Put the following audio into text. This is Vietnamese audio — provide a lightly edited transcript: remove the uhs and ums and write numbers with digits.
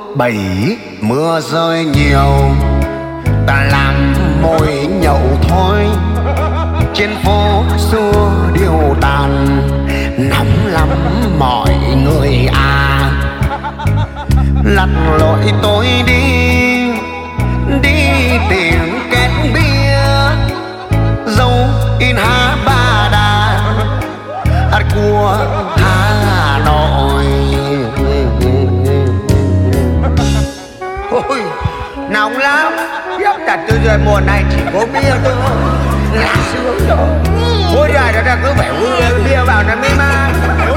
7 mưa rơi nhiều, ta làm mồi nhậu thôi. Trên phố xưa điêu tàn, nóng lắm mọi người à. Lặn lội tôi đi, đi tìm két bia, dấu in Hà Ba Đà của Hà Nội. Ôi, nóng lắm. Khiếp thật, tôi rồi mùa này chỉ có bia thôi là sướng rồi. Ôi giời, nó cứ phải uống bia vào nó mới mang.